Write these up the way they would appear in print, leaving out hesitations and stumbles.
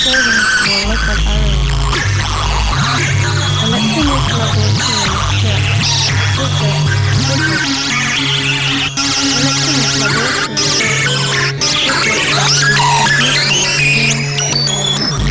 serving your local area. Electronic laboratory research. Electronic laboratory research suggests that this transmission of human to several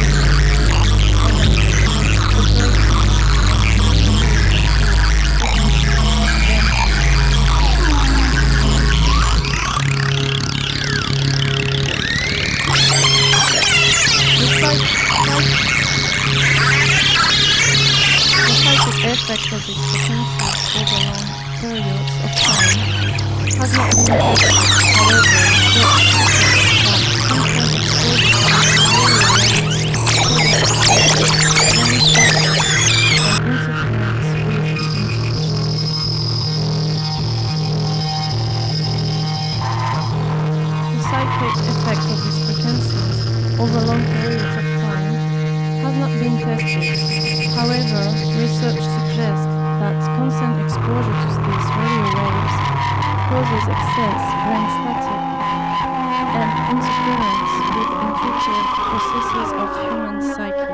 effect of its potential over long periods of time has not been tested. However, research the psychic effect of these frequencies over long periods of time has not been tested. However, research suggests that constant exposure to these radio waves causes excess brain static and interference with intuitive processes of human psyche.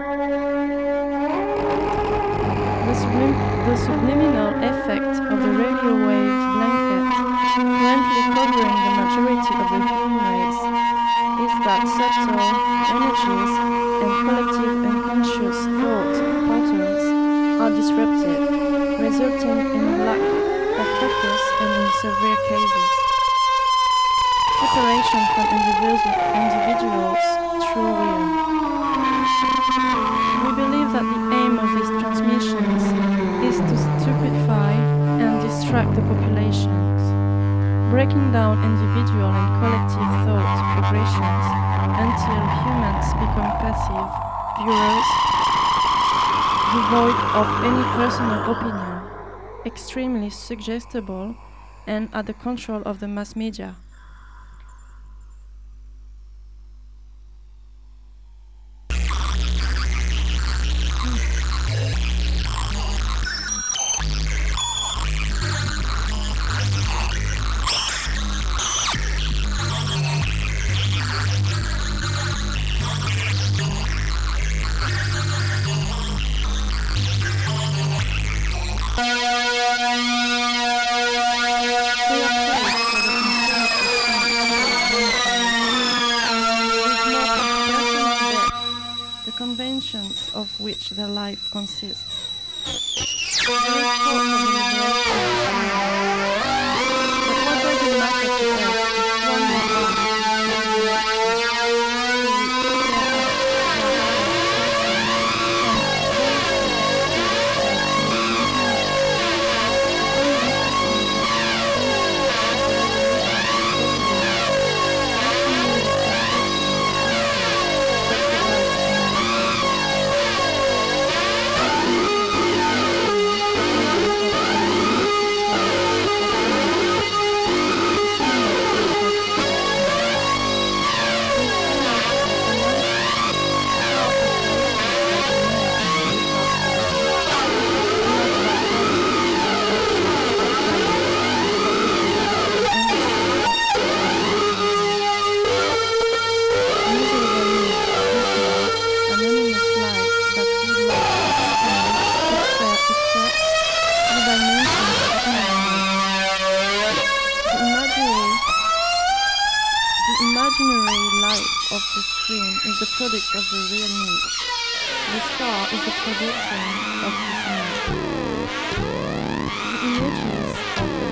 The subliminal effect of the radio wave blanket, currently covering the majority of the human race, is that subtle energies and collective unconscious thought patterns are disrupted, resulting in a lack of focus and in severe cases, separation from individuals through will. We believe that the aim of these transmissions is to stupefy and distract the populations, breaking down individual and collective thought progressions until humans become passive viewers, devoid of any personal opinion, extremely suggestible, and at the control of the mass media. Conventions of which their life consists. But what does it matter to us if one more of the screen is the product of the real need. The star is the projection of this need. The images of the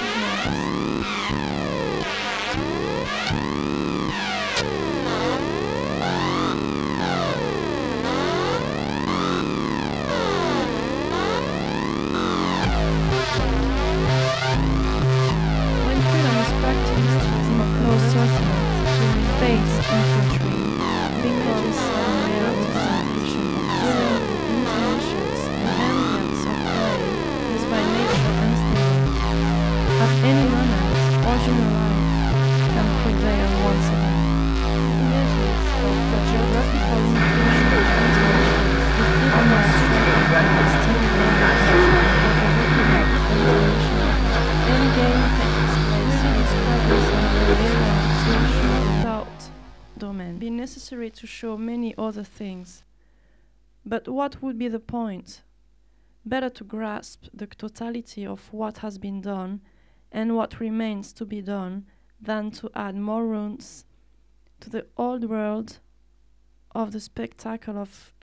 when freedom is practiced in a closed circle, space infantry becomes a representation of human intuitions and necessary to show many other things. But what would be the point? Better to grasp the totality of what has been done and what remains to be done than to add more runes to the old world of the spectacle of